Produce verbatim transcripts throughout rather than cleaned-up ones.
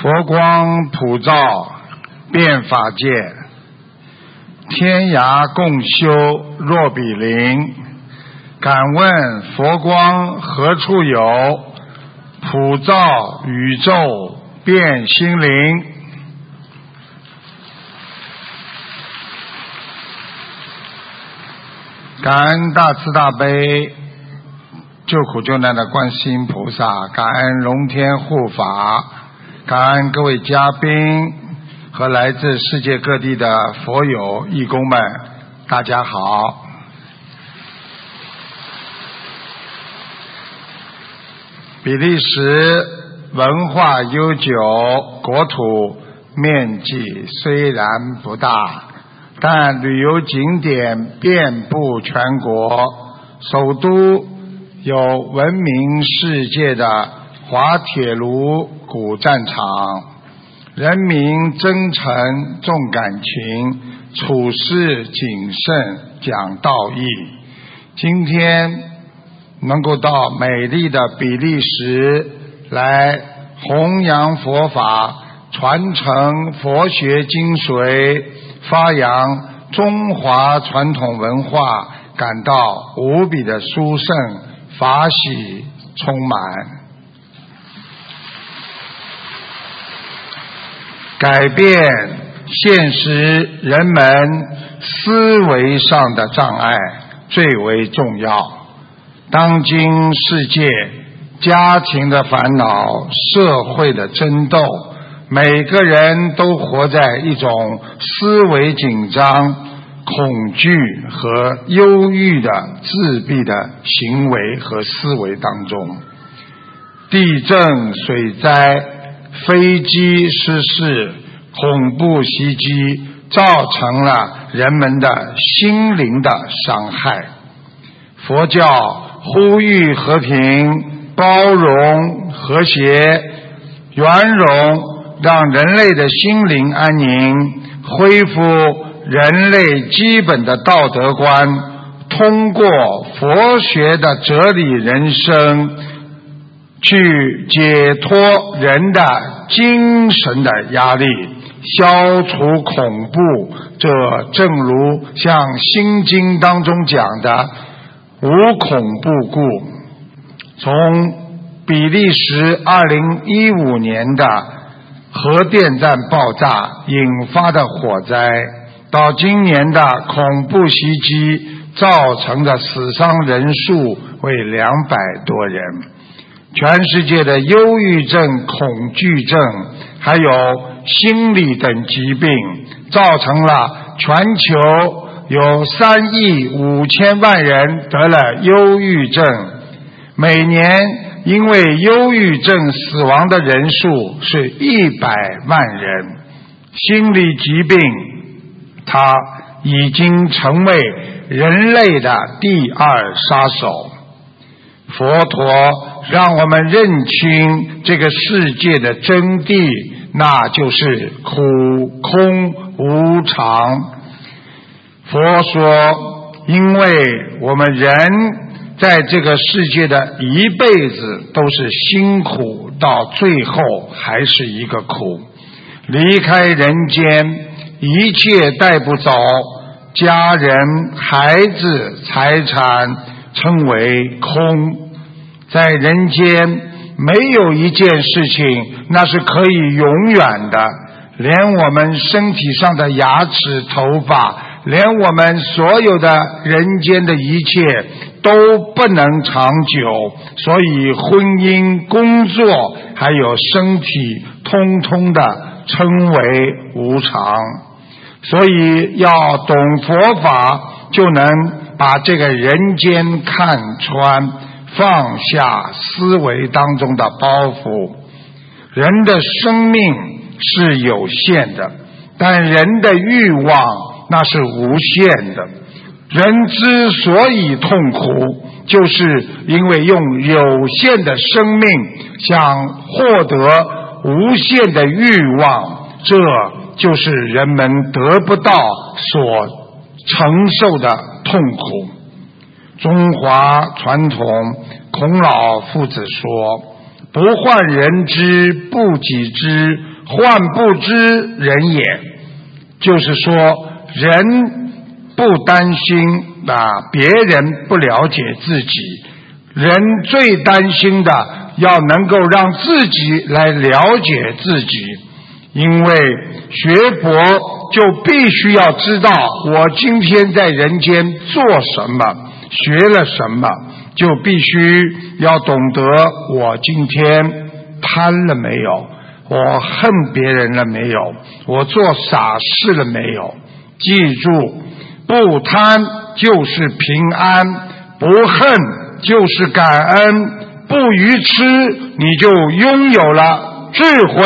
佛光普照，遍法界，天涯共修若比邻。敢问佛光何处有？普照宇宙遍心灵。感恩大慈大悲救苦救难的观世音菩萨，感恩龙天护法，感恩各位嘉宾和来自世界各地的佛友义工们，大家好。比利时文化悠久，国土面积虽然不大，但旅游景点遍布全国，首都有闻名世界的滑铁卢古战场，人民真诚重感情，处事谨慎讲道义。今天能够到美丽的比利时来弘扬佛法，传承佛学精髓，发扬中华传统文化，感到无比的殊胜，法喜充满。改变现实人们思维上的障碍最为重要。当今世界家庭的烦恼，社会的争斗，每个人都活在一种思维紧张、恐惧和忧郁的自闭的行为和思维当中。地震、水灾、飞机失事、恐怖袭击，造成了人们的心灵的伤害。佛教呼吁和平、包容、和谐、圆融，让人类的心灵安宁，恢复人类基本的道德观，通过佛学的哲理人生，去解脱人的精神的压力，消除恐怖。这正如像心经当中讲的无恐怖故。从比利时二零一五年的核电站爆炸引发的火灾，到今年的恐怖袭击造成的死伤人数为两百多人。全世界的忧郁症、恐惧症还有心理等疾病，造成了全球有三亿五千万人得了忧郁症，每年因为忧郁症死亡的人数是一百万人。心理疾病它已经成为人类的第二杀手。佛陀让我们认清这个世界的真谛，那就是苦、空、无常。佛说，因为我们人在这个世界的一辈子都是辛苦，到最后还是一个苦。离开人间，一切带不走，家人、孩子、财产称为空。在人间没有一件事情那是可以永远的，连我们身体上的牙齿、头发，连我们所有的人间的一切都不能长久，所以婚姻、工作还有身体通通的称为无常。所以要懂佛法，就能把这个人间看穿，放下思维当中的包袱。人的生命是有限的，但人的欲望那是无限的。人之所以痛苦，就是因为用有限的生命想获得无限的欲望，这就是人们得不到所承受的痛苦。中华传统，孔老夫子说，不患人之不己知， 患不知人也，就是说人不担心啊别人不了解自己，人最担心的要能够让自己来了解自己。因为学佛就必须要知道我今天在人间做什么，学了什么，就必须要懂得我今天贪了没有，我恨别人了没有，我做傻事了没有。记住，不贪就是平安，不恨就是感恩，不愚痴你就拥有了智慧。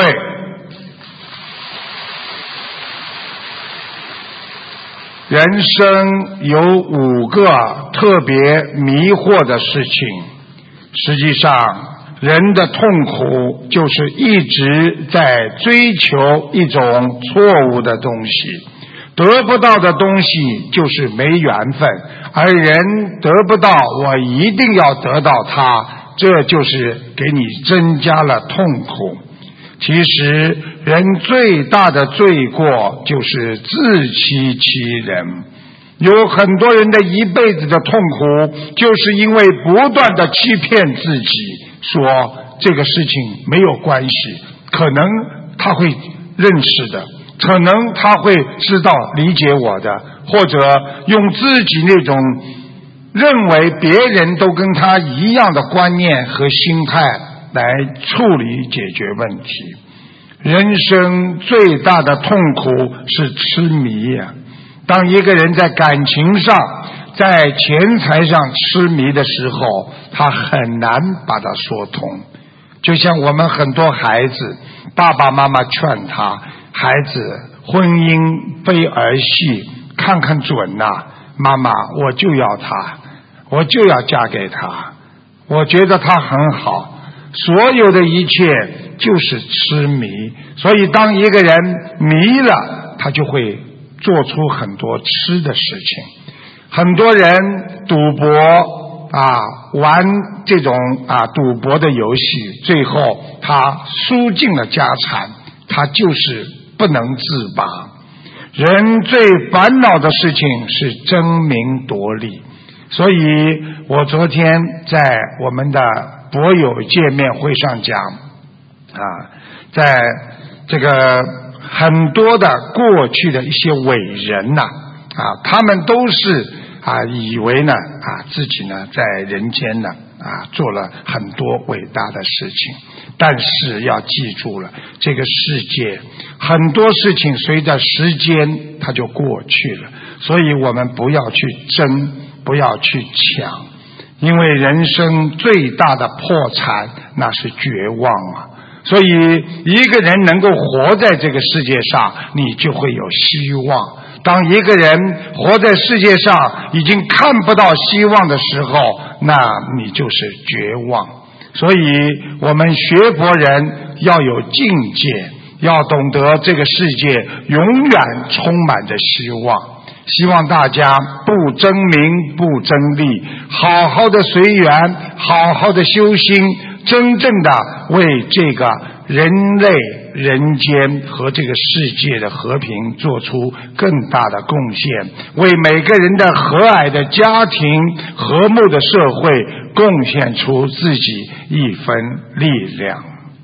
人生有五个特别迷惑的事情，实际上人的痛苦就是一直在追求一种错误的东西，得不到的东西就是没缘分，而人得不到我一定要得到它，这就是给你增加了痛苦。其实人最大的罪过就是自欺欺人，有很多人的一辈子的痛苦就是因为不断的欺骗自己，说这个事情没有关系，可能他会认识的，可能他会知道理解我的，或者用自己那种认为别人都跟他一样的观念和心态来处理解决问题。人生最大的痛苦是痴迷呀、啊！当一个人在感情上在钱财上痴迷的时候，他很难把它说通。就像我们很多孩子，爸爸妈妈劝他，孩子婚姻非儿戏，看看准呐、啊，妈妈我就要他，我就要嫁给他，我觉得他很好。所有的一切就是痴迷，所以当一个人迷了，他就会做出很多痴的事情。很多人赌博啊，玩这种啊赌博的游戏，最后他输尽了家产，他就是不能自拔。人最烦恼的事情是争名夺利，所以我昨天在我们的博友见面会上讲啊，在这个很多的过去的一些伟人呐 啊, 啊，他们都是啊以为呢啊自己呢在人间呢啊做了很多伟大的事情，但是要记住了，这个世界很多事情随着时间它就过去了，所以我们不要去争，不要去抢。因为人生最大的破产那是绝望啊，所以一个人能够活在这个世界上，你就会有希望。当一个人活在世界上已经看不到希望的时候，那你就是绝望。所以我们学佛人要有境界，要懂得这个世界永远充满着希望。希望大家不争名不争利，好好的随缘，好好的修心，真正的为这个人类人间和这个世界的和平做出更大的贡献，为每个人的和蔼的家庭和睦的社会贡献出自己一分力量。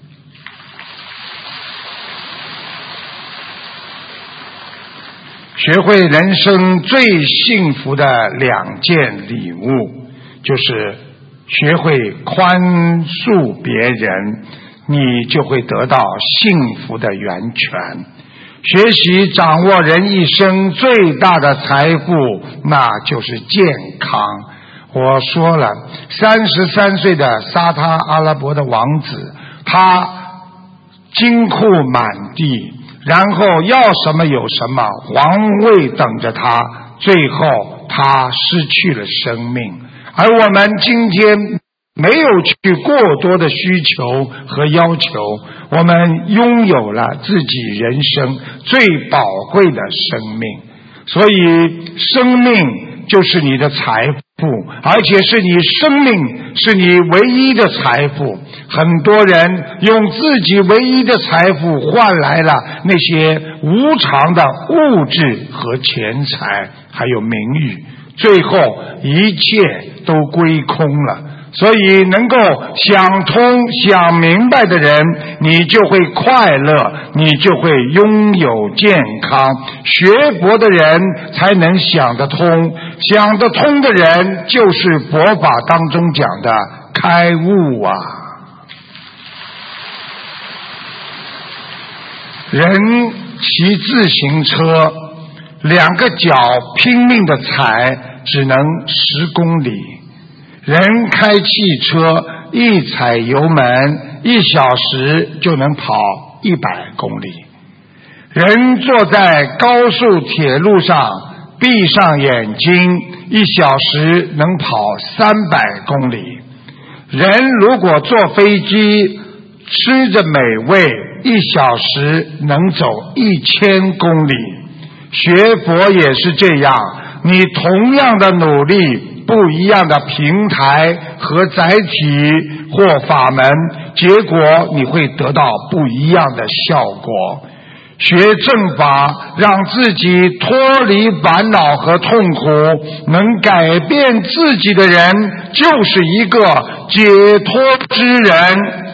学会人生最幸福的两件礼物，就是学会宽恕别人，你就会得到幸福的源泉。学习掌握人一生最大的财富，那就是健康。我说了，三十三岁的沙特阿拉伯的王子，他金库满地，然后要什么有什么，皇位等着他，最后他失去了生命。而我们今天没有去过多的需求和要求，我们拥有了自己人生最宝贵的生命。所以生命就是你的财富， 富，而且是你生命，是你唯一的财富。很多人用自己唯一的财富换来了那些无常的物质和钱财，还有名誉，最后一切都归空了。所以能够想通想明白的人，你就会快乐，你就会拥有健康。学佛的人才能想得通，想得通的人就是佛法当中讲的开悟啊。人骑自行车，两个脚拼命的踩，只能十公里。人开汽车，一踩油门，一小时就能跑一百公里。人坐在高速铁路上，闭上眼睛，一小时能跑三百公里。人如果坐飞机，吃着美味，一小时能走一千公里。学佛也是这样，你同样的努力，不一样的平台和载体或法门，结果你会得到不一样的效果。学正法，让自己脱离烦恼和痛苦，能改变自己的人，就是一个解脱之人。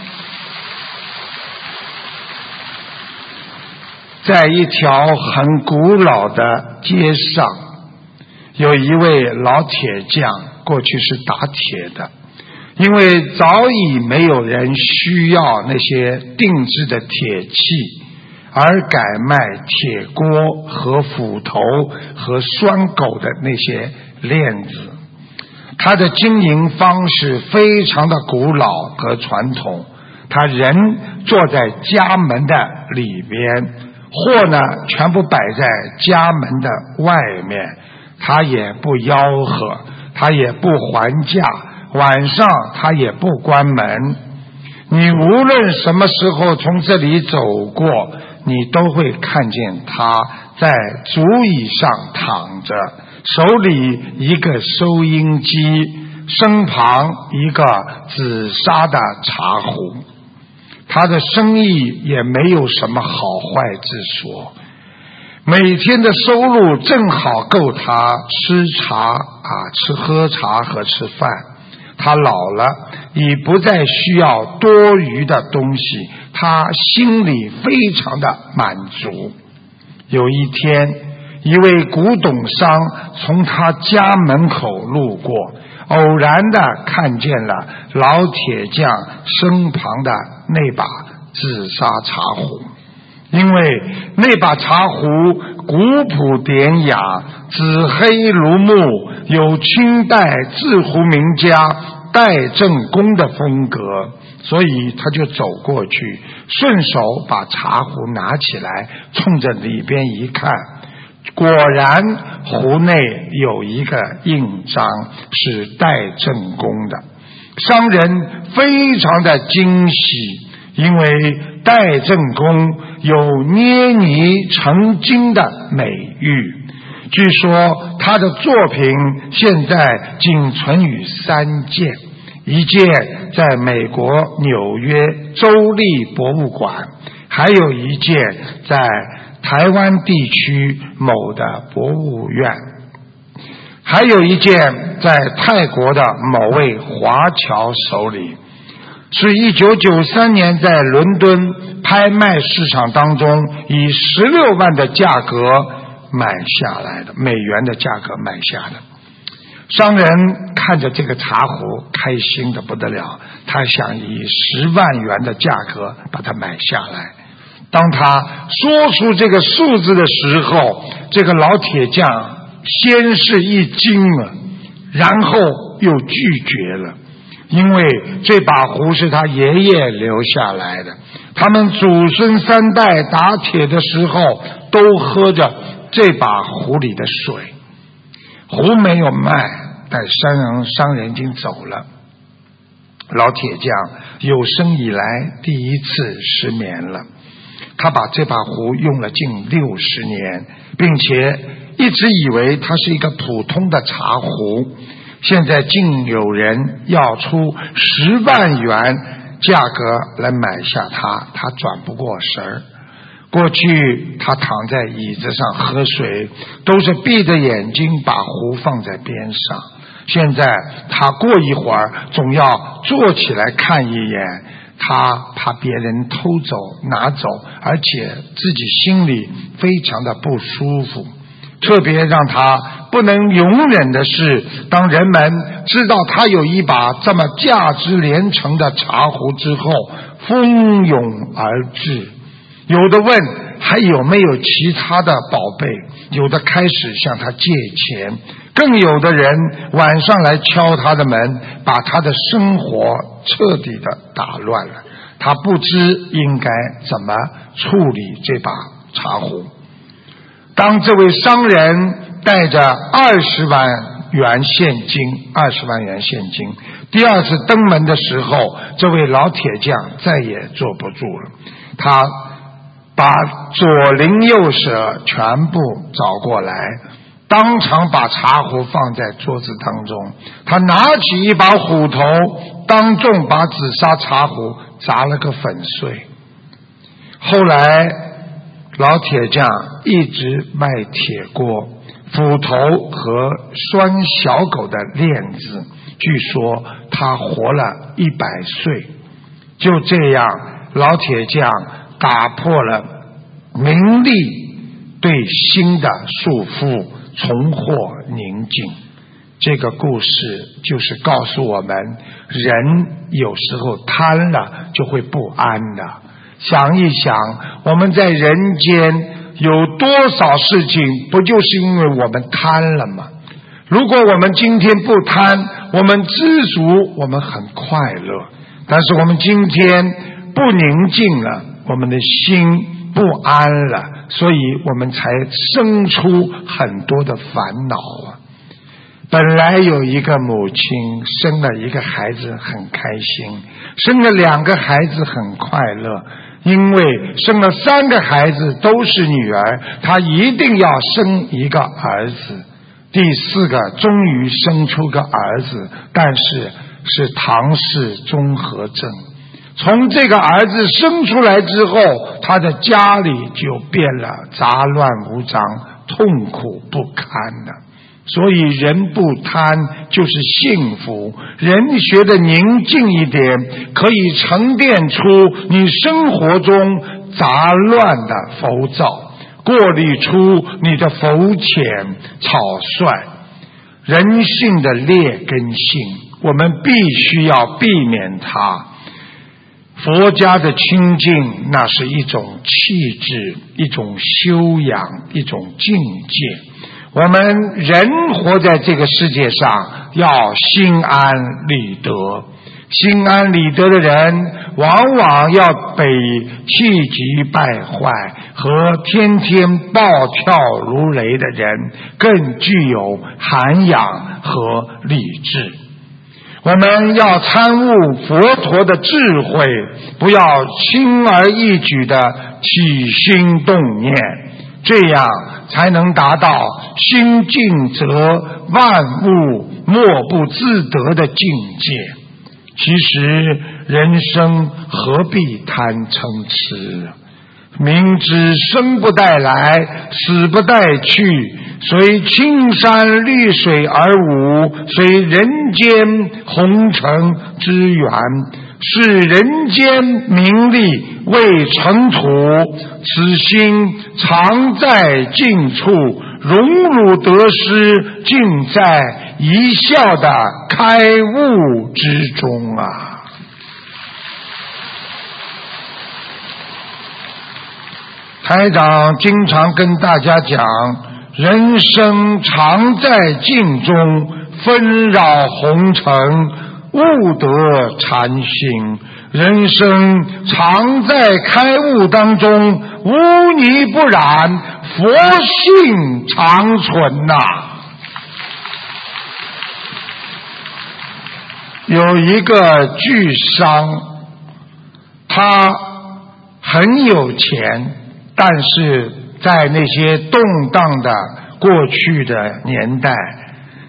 在一条很古老的街上，有一位老铁匠，过去是打铁的，因为早已没有人需要那些定制的铁器，而改卖铁锅和斧头和拴狗的那些链子。他的经营方式非常的古老和传统，他人坐在家门的里边，货呢全部摆在家门的外面，他也不吆喝，他也不还价，晚上他也不关门。你无论什么时候从这里走过，你都会看见他在竹椅上躺着，手里一个收音机，身旁一个紫砂的茶壶。他的生意也没有什么好坏之说，每天的收入正好够他吃茶啊，吃喝茶和吃饭。他老了，已不再需要多余的东西，他心里非常的满足。有一天，一位古董商从他家门口路过，偶然的看见了老铁匠身旁的那把紫砂茶壶。因为那把茶壶古朴典雅，紫黑如木，有清代制壶名家戴正公的风格，所以他就走过去，顺手把茶壶拿起来，冲着里边一看，果然壶内有一个印章，是戴正公的。商人非常的惊喜，因为戴正公有捏泥成金的美誉，据说他的作品现在仅存于三件，一件在美国纽约州立博物馆，还有一件在台湾地区某的博物院，还有一件在泰国的某位华侨手里，是一九九三年在伦敦拍卖市场当中以十六万的价格买下来的，美元的价格买下的。商人看着这个茶壶开心的不得了，他想以十万元的价格把它买下来。当他说出这个数字的时候，这个老铁匠先是一惊了，然后又拒绝了，因为这把壶是他爷爷留下来的，他们祖孙三代打铁的时候都喝着这把壶里的水。壶没有卖，但商人商人已经走了。老铁匠有生以来第一次失眠了，他把这把壶用了近六十年，并且一直以为它是一个普通的茶壶。 现在竟有人要出十万元价格来买下它，他转不过神儿。过去他躺在椅子上喝水，都是闭着眼睛把壶放在边上，现在他过一会儿总要坐起来看一眼，他怕别人偷走拿走，而且自己心里非常的不舒服。特别让他不能容忍的是，当人们知道他有一把这么价值连城的茶壶之后，蜂拥而至，有的问还有没有其他的宝贝，有的开始向他借钱，更有的人晚上来敲他的门，把他的生活彻底的打乱了。他不知应该怎么处理这把茶壶。当这位商人带着二十万元现金，二十万元现金，第二次登门的时候，这位老铁匠再也坐不住了，他把左邻右舍全部找过来，当场把茶壶放在桌子当中，他拿起一把虎头，当众把紫砂茶壶砸了个粉碎。后来老铁匠一直卖铁锅、斧头和拴小狗的链子，据说他活了一百岁。就这样，老铁匠打破了名利对心的束缚，重获宁静。这个故事就是告诉我们，人有时候贪了就会不安的。想一想，我们在人间有多少事情不就是因为我们贪了吗？如果我们今天不贪，我们知足，我们很快乐。但是我们今天不宁静了，我们的心不安了，所以我们才生出很多的烦恼啊。本来有一个母亲生了一个孩子很开心，生了两个孩子很快乐，因为生了三个孩子都是女儿，她一定要生一个儿子。第四个终于生出个儿子，但是是唐氏综合症。从这个儿子生出来之后，他的家里就变了杂乱无章，痛苦不堪了。所以人不贪就是幸福，人学的宁静一点，可以沉淀出你生活中杂乱的浮躁，过滤出你的浮浅草率。人性的劣根性，我们必须要避免它。佛家的清净，那是一种气质，一种修养，一种境界。我们人活在这个世界上，要心安理得。心安理得的人，往往要比气急败坏和天天暴跳如雷的人更具有涵养和理智。我们要参悟佛陀的智慧，不要轻而易举的起心动念，这样才能达到心静则万物莫不自得的境界。其实人生何必贪嗔痴？明知生不带来，死不带去，随青山绿水而舞，随人间红尘之缘，是人间名利未尘土，此心常在近处，荣辱得失尽在一笑的开悟之中啊。台长经常跟大家讲，人生常在境中，纷扰红尘悟得禅心，人生常在开悟当中，污泥不染，佛性长存呐、啊。有一个巨商，他很有钱，但是在那些动荡的过去的年代，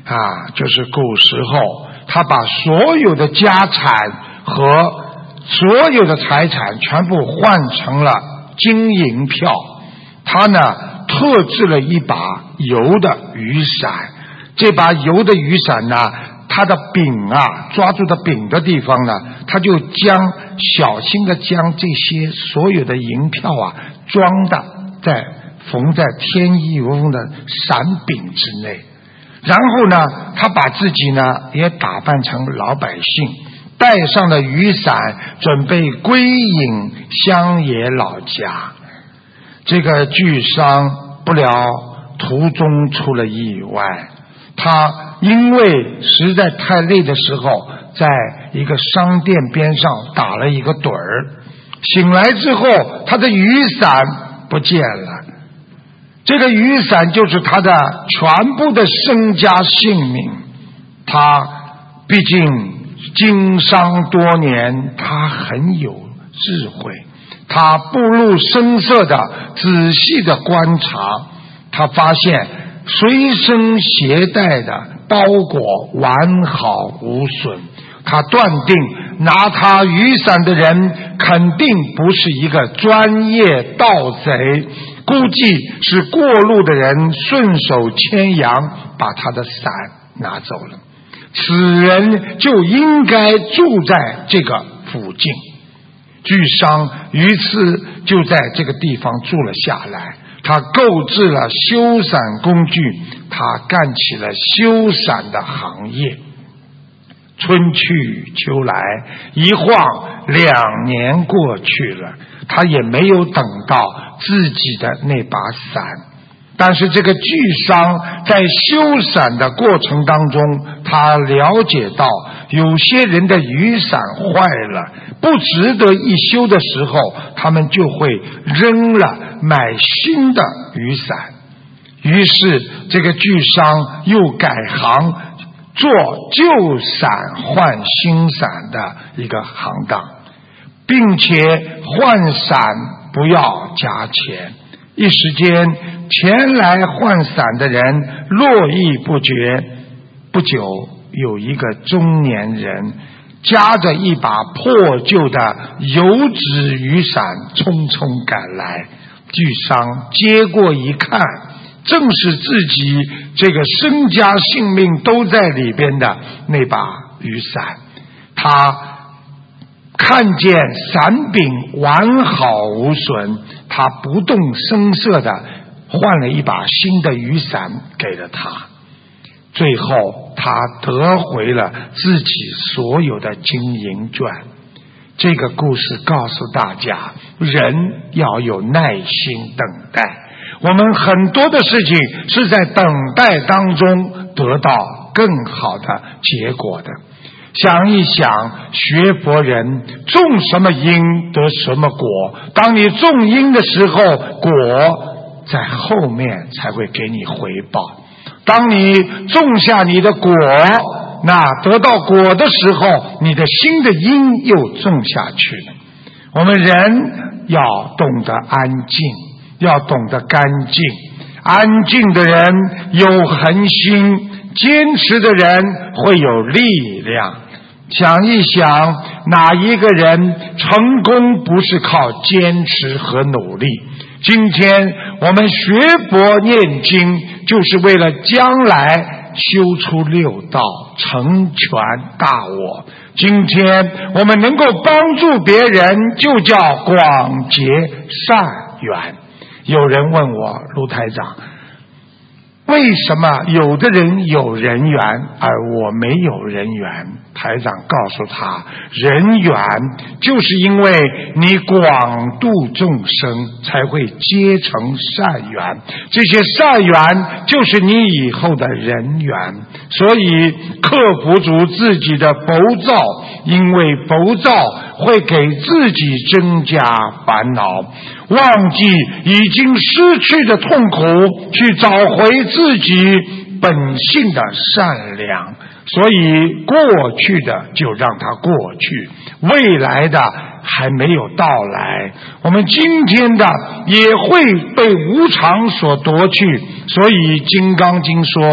啊，就是古时候他把所有的家产和所有的财产全部换成了金银票，他呢特制了一把油的雨伞，这把油的雨伞呢，它的柄啊，抓住的柄的地方呢，他就将小心的将这些所有的银票啊装的在缝在天衣无缝的伞柄之内，然后呢他把自己呢也打扮成老百姓，带上了雨伞，准备归隐乡野老家。这个巨商不料途中出了意外，他因为实在太累的时候，在一个商店边上打了一个盹儿，醒来之后他的雨伞不见了。这个雨伞就是他的全部的身家性命，他毕竟经商多年，他很有智慧，他不露声色的仔细的观察，他发现随身携带的包裹完好无损，他断定拿他雨伞的人肯定不是一个专业盗贼，估计是过路的人顺手牵羊把他的伞拿走了，此人就应该住在这个附近。巨商于是就在这个地方住了下来，他购置了修伞工具，他干起了修伞的行业。春去秋来，一晃两年过去了，他也没有等到自己的那把伞。但是这个巨商在修伞的过程当中，他了解到有些人的雨伞坏了，不值得一修的时候，他们就会扔了买新的雨伞。于是这个巨商又改行做旧伞换新伞的一个行当，并且换伞不要加钱。一时间前来换伞的人络绎不绝，不久有一个中年人夹着一把破旧的油纸雨伞匆匆赶来，巨商接过一看，正是自己这个身家性命都在里边的那把雨伞。他看见伞柄完好无损，他不动声色的换了一把新的雨伞给了他，最后他得回了自己所有的金银券。这个故事告诉大家，人要有耐心等待，我们很多的事情是在等待当中得到更好的结果的。想一想，学佛人种什么因得什么果，当你种因的时候，果在后面才会给你回报。当你种下你的果，那得到果的时候，你的新的因又种下去了。我们人要懂得安静，要懂得干净。安静的人有恒心，坚持的人会有力量。想一想，哪一个人成功不是靠坚持和努力？今天我们学佛念经，就是为了将来修出六道，成全大我。今天我们能够帮助别人，就叫广结善缘。有人问我，卢台长，为什么有的人有人缘，而我没有人缘？台长告诉他，人缘就是因为你广度众生，才会结成善缘，这些善缘就是你以后的人缘。所以克服住自己的浮躁，因为浮躁会给自己增加烦恼，忘记已经失去的痛苦，去找回自己本性的善良。所以过去的就让它过去，未来的还没有到来，我们今天的也会被无常所夺去。所以金刚经说，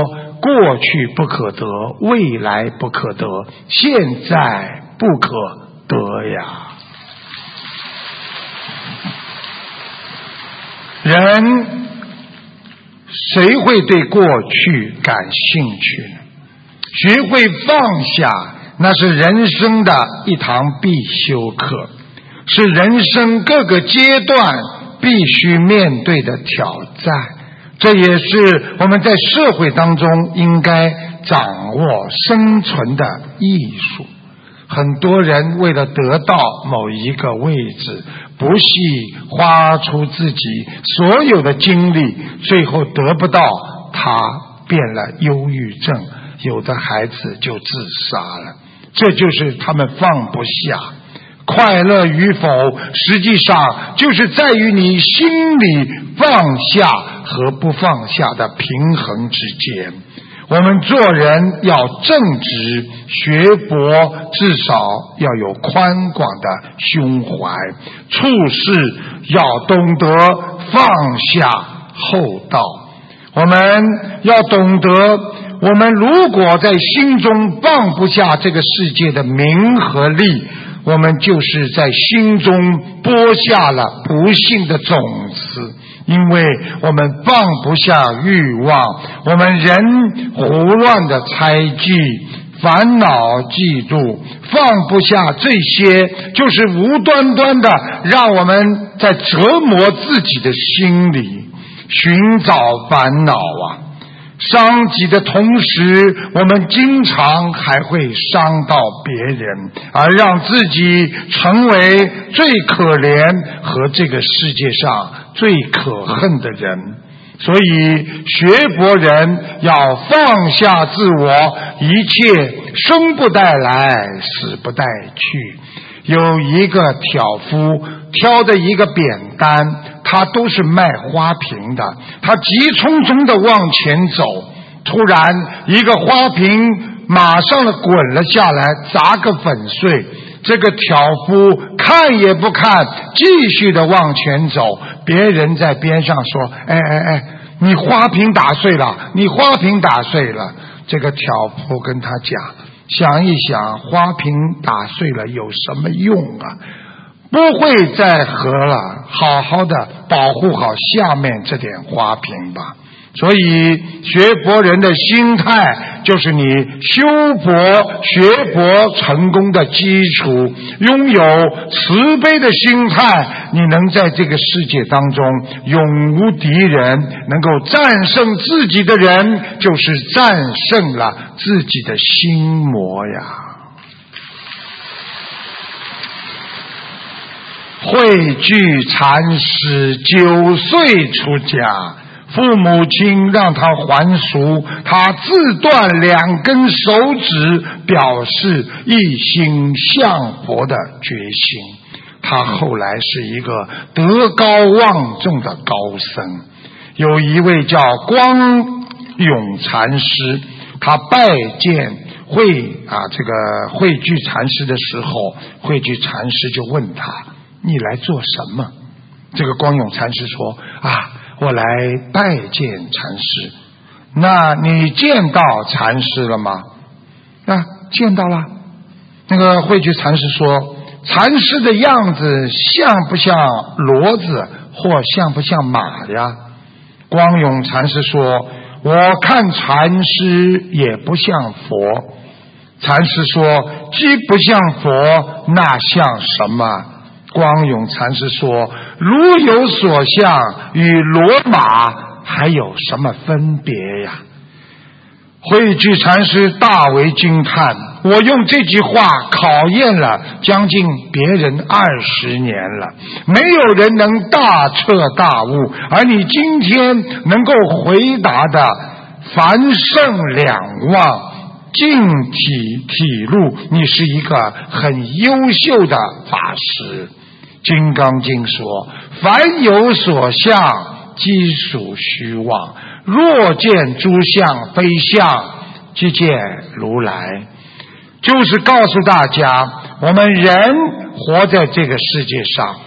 过去不可得，未来不可得，现在不可得呀。人谁会对过去感兴趣呢？学会放下，那是人生的一堂必修课，是人生各个阶段必须面对的挑战。这也是我们在社会当中应该掌握生存的艺术。很多人为了得到某一个位置，不惜花出自己所有的精力，最后得不到，他变了忧郁症，有的孩子就自杀了。这就是他们放不下。快乐与否，实际上就是在于你心里放下和不放下的平衡之间。我们做人要正直，学佛至少要有宽广的胸怀，处事要懂得放下厚道。我们要懂得，我们如果在心中放不下这个世界的名和利，我们就是在心中播下了不幸的种子。因为我们放不下欲望，我们人胡乱的猜忌、烦恼、嫉妒，放不下这些，就是无端端的让我们在折磨自己的心里，寻找烦恼啊。伤己的同时，我们经常还会伤到别人，而让自己成为最可怜和这个世界上最可恨的人。所以学佛人要放下自我，一切生不带来，死不带去。有一个挑夫挑的一个扁担，他都是卖花瓶的，他急匆匆的往前走，突然一个花瓶马上的滚了下来，砸个粉碎。这个挑夫看也不看，继续的往前走。别人在边上说：哎哎哎，你花瓶打碎了，你花瓶打碎了。这个挑夫跟他讲，想一想，花瓶打碎了有什么用啊？不会再合了，好好的保护好下面这点花瓶吧。所以学佛人的心态就是你修佛学佛成功的基础。拥有慈悲的心态，你能在这个世界当中永无敌人，能够战胜自己的人，就是战胜了自己的心魔呀。慧具禅师九岁出家，父母亲让他还俗，他自断两根手指，表示一心向佛的决心。他后来是一个德高望重的高僧。有一位叫光永禅师，他拜见慧啊这个慧具禅师的时候，慧具禅师就问他：你来做什么？这个光永禅师说：啊，我来拜见禅师。那你见到禅师了吗？啊，见到了。那个慧具禅师说：禅师的样子像不像骡子或像不像马呀？光永禅师说：我看禅师也不像佛。禅师说：既不像佛，那像什么？光永禅师说：如有所像，与骡马还有什么分别呀？慧具禅师大为惊叹，我用这句话考验了将近别人二十年了，没有人能大彻大悟，而你今天能够回答的凡圣两忘，净体体露，你是一个很优秀的法师。金刚经说：凡有所相，即属虚妄，若见诸相非相，即见如来。就是告诉大家，我们人活在这个世界上，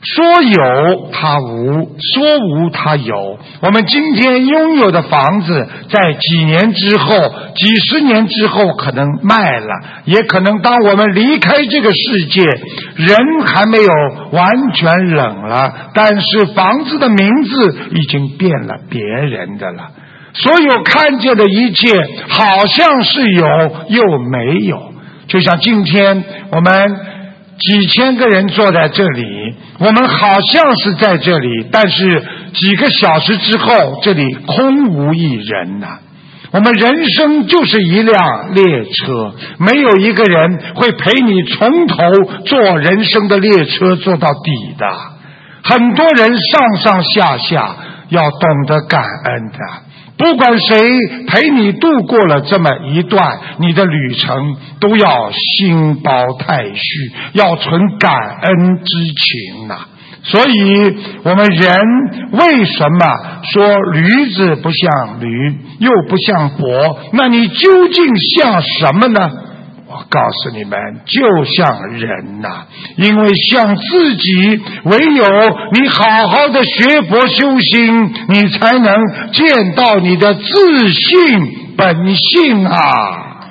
说有它无，说无它有。我们今天拥有的房子，在几年之后、几十年之后可能卖了，也可能当我们离开这个世界，人还没有完全冷了，但是房子的名字已经变了别人的了。所有看见的一切好像是有又没有，就像今天我们几千个人坐在这里，我们好像是在这里，但是几个小时之后这里空无一人呐、啊。我们人生就是一辆列车，没有一个人会陪你从头坐人生的列车坐到底的。很多人上上下下要懂得感恩的，不管谁陪你度过了这么一段你的旅程，都要心包太虚，要存感恩之情呐、啊。所以我们人为什么说驴子不像驴，又不像佛？那你究竟像什么呢？我告诉你们，就像人呐、啊，因为像自己，唯有你好好的学佛修心，你才能见到你的自性本性啊。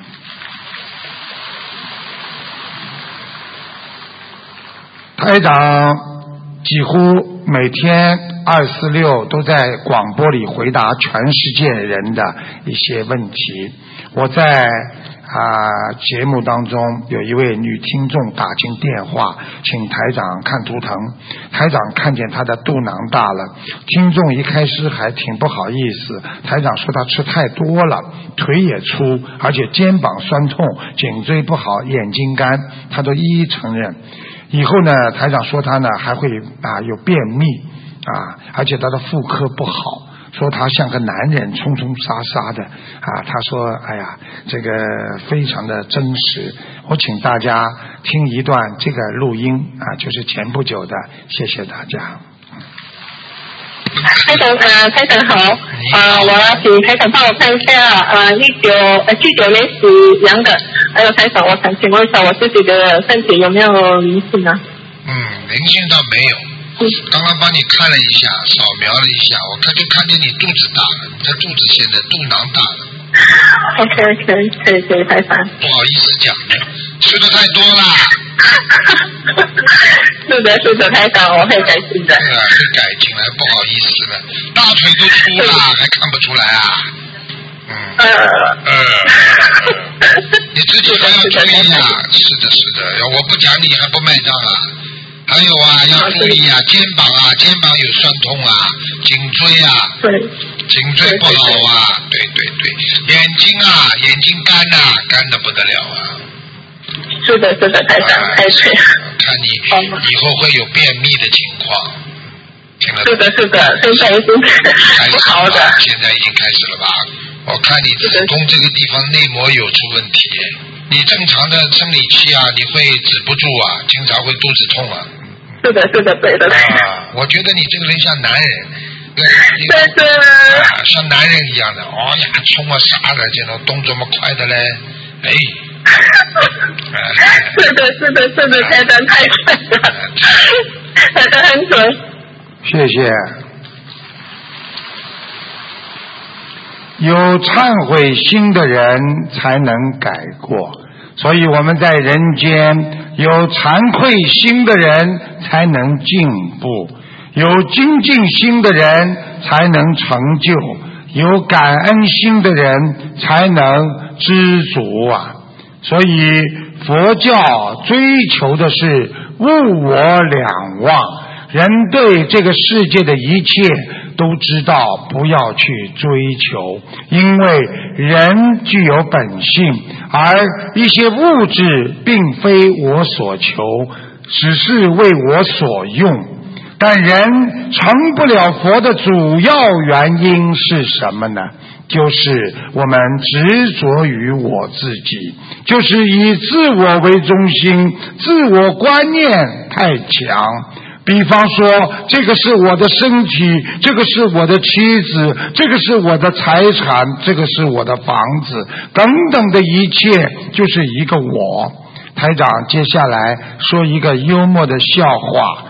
台长几乎每天二四六都在广播里回答全世界人的一些问题。我在啊，节目当中有一位女听众打进电话，请台长看图腾。台长看见她的肚囊大了，听众一开始还挺不好意思。台长说她吃太多了，腿也粗，而且肩膀酸痛，颈椎不好，眼睛干，她都一一承认。以后呢，台长说她呢还会啊有便秘啊，而且她的妇科不好。说他像个男人，冲冲杀杀的啊！他说：“哎呀，这个非常的真实。”我请大家听一段这个录音啊，就是前不久的，谢谢大家。 台长呃，台长好，呃，我请台长帮我看一下，呃，一九呃七九年属羊的，还有台长，我想请问一下我自己的身体有没有灵性啊？ 嗯，灵性倒没有。刚刚帮你看了一下，扫描了一下，我看就看见你肚子大了，你的肚子现在肚囊大了。 OK OK， 可以可以，台长。 不好意思讲的，吃的太多了。 是的是的，台长，我会改进的。 对啊，会改进来，不好意思了，大腿都粗了，还看不出来啊？嗯。呃。呃。你自己还要注意啊！是的，是的，我不讲你还不卖账啊？还有啊，要注意啊，肩膀啊，肩膀有酸痛啊，颈椎啊， 对， 颈椎不好啊，对对对，眼睛啊，眼睛干呐、啊，干得不得了啊。 是的，是的，台长，太对。 看你以后会有便秘的情况，听了。 是的，是的，现在已经开始好的， 现在已经开始了吧？我看你子宫这个地方内膜有出问题，你正常的生理期啊，你会止不住啊，经常会肚子痛啊。 是的，是的，对的。 啊，我觉得你这个人像男人， 对对， 啊，像男人一样的，哦呀，冲啊啥的，这种动作么快的嘞，哎。 是的，是的，是的，台长太快了，台长很准。 谢谢。有忏悔心的人才能改过，所以我们在人间。有惭愧心的人才能进步，有精进心的人才能成就，有感恩心的人才能知足啊！所以佛教追求的是物我两忘，人对这个世界的一切都知道不要去追求，因为人具有本性，而一些物质并非我所求，只是为我所用。但人成不了佛的主要原因是什么呢？就是我们执着于我自己，就是以自我为中心，自我观念太强。比方说，这个是我的身体，这个是我的妻子，这个是我的财产，这个是我的房子，等等的一切就是一个我。台长接下来说一个幽默的笑话，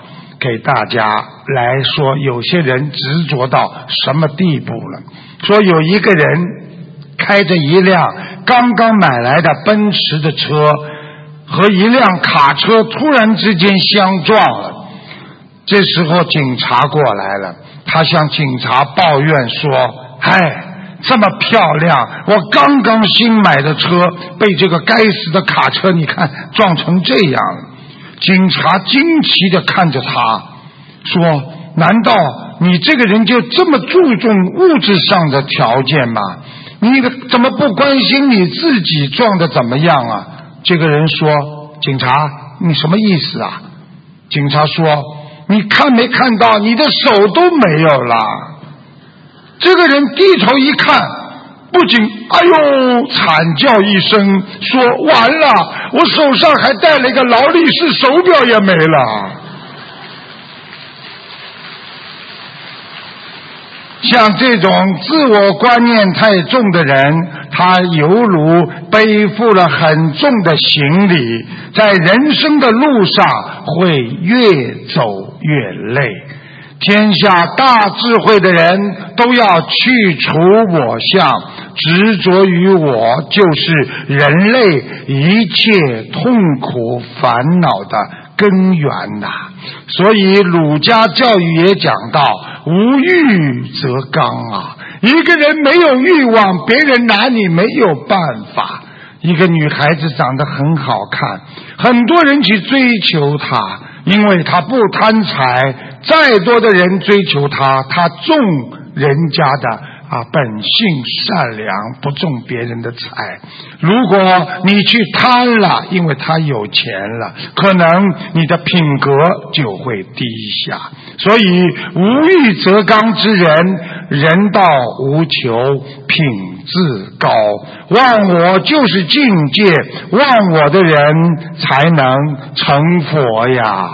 给大家来说，有些人执着到什么地步了。说有一个人开着一辆刚刚买来的奔驰的车和一辆卡车突然之间相撞了，这时候警察过来了，他向警察抱怨说，唉，这么漂亮，我刚刚新买的车被这个该死的卡车你看撞成这样了。警察惊奇地看着他说，难道你这个人就这么注重物质上的条件吗？你怎么不关心你自己撞得怎么样啊？这个人说，警察，你什么意思啊？警察说，你看没看到你的手都没有了？这个人低头一看，不仅哎呦惨叫一声，说完了，我手上还戴了一个劳力士手表也没了。像这种自我观念太重的人，他犹如背负了很重的行李，在人生的路上会越走越累。天下大智慧的人都要去除我相，执着于我就是人类一切痛苦烦恼的根源呐、啊。所以儒家教育也讲到，无欲则刚啊，一个人没有欲望，别人拿你没有办法。一个女孩子长得很好看，很多人去追求她，因为她不贪财，再多的人追求她，她重人家的啊本性善良，不重别人的财。如果你去贪了，因为他有钱了，可能你的品格就会低下。所以无欲则刚之人，人道无求，品自高。忘我就是境界，忘我的人才能成佛呀。